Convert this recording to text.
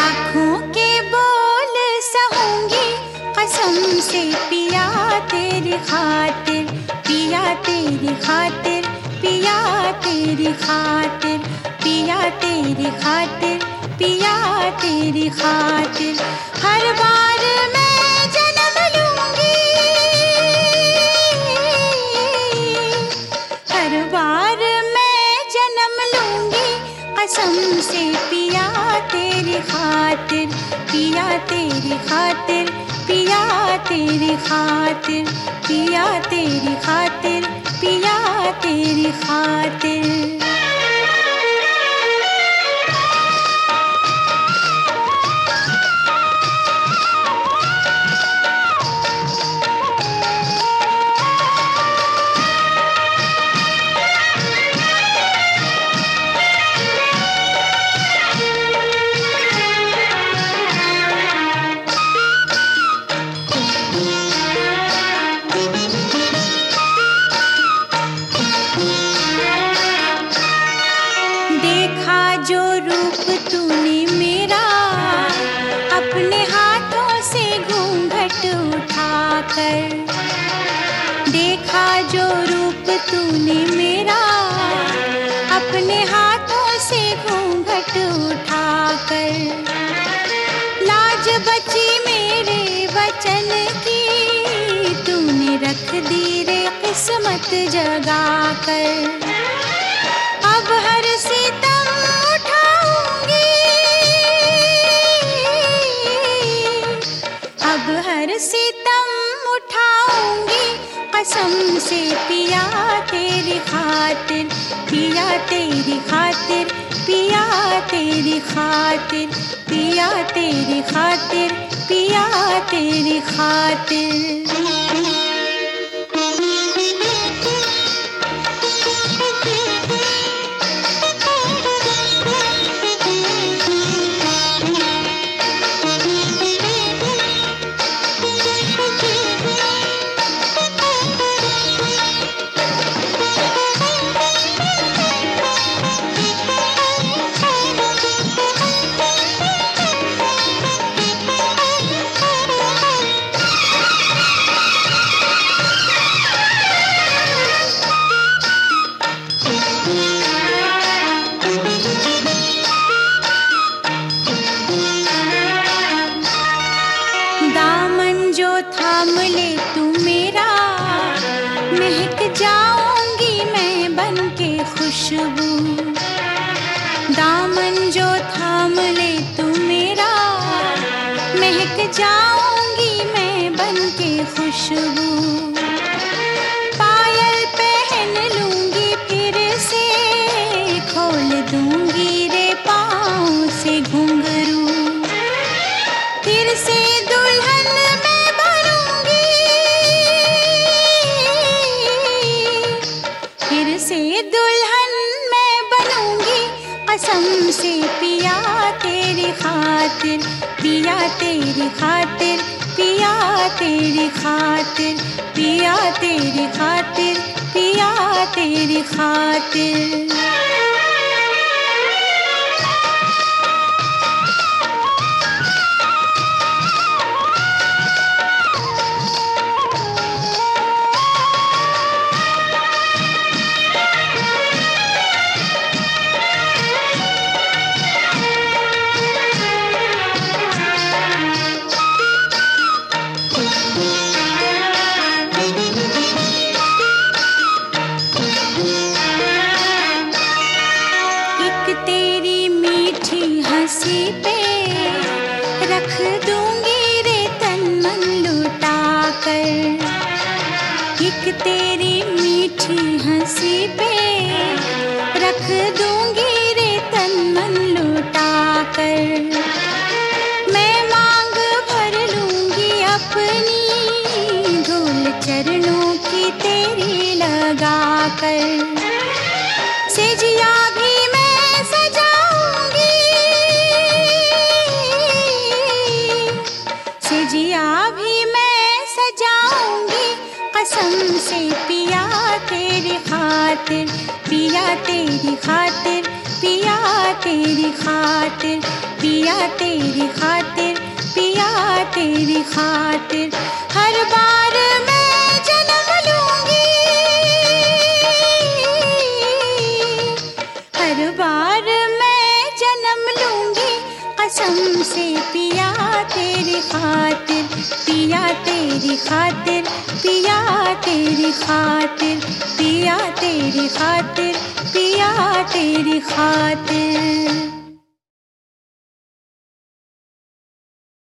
लाखों के बोल सहूंगी कसम से पिया तेरी खातिर, पिया तेरी खातिर, पिया तेरी खातिर, पिया तेरी खातिर, पिया तेरी खातिर। हर बार मैं जन्म लूंगी, हर बार मैं जन्म लूंगी कसम से पिया तेरी खातिर, पिया तेरी खातिर, पिया तेरी खातिर, पिया तेरी खातिर, पिया तेरी खातिर। जो रूप तूने मेरा अपने हाथों से घूंघट उठाकर, देखा जो रूप तूने मेरा अपने हाथों से घूंघट उठाकर, लाज बची मेरे वचन की तूने रख दी रे किस्मत जगाकर। अब हर सितम उठाऊंगी, अब हर सितम उठाऊंगी कसम से पिया तेरी खातिर, पिया तेरी खातिर, पिया तेरी खातिर, पिया तेरी खातिर, पिया तेरी खातिर। दामन जो थाम ले तू मेरा, महक जाऊंगी मैं बनके खुशबू। दामन जो थाम ले तू मेरा, महक जाऊंगी मैं बनके खुशबू। पायल पहन लूंगी फिर से, खोल दूंगी रे पाँव से घुंघरू। फिर से दुल्हन मैं बनूंगी, फिर से दुल्हन मैं बनूंगी कसम से पिया तेरी खातिर, पिया तेरी खातिर, पिया तेरी खातिर, पिया तेरी खातिर, पिया तेरी खातिर। तेरी मीठी हंसी पे रख दूंगी रे तन मन लुटा कर। एक तेरी मीठी हंसी पे रख दूंगी रे तन मन लुटा कर। मैं मांग भर लूंगी अपनी धूल चरणों की तेरी लगा कर। सेजिया भी जिया भी मैं सजाऊंगी कसम से पिया तेरी खातिर, पिया तेरी खातिर, पिया तेरी खातिर, पिया तेरी खातिर, पिया तेरी खातिर। हर बार मैं जन्म लूंगी, हर बार मैं जन्म लूंगी कसम से पिया तेरी खातिर, पिया तेरी खातिर, पिया तेरी खातिर, पिया तेरी खातिर, पिया तेरी खातिर।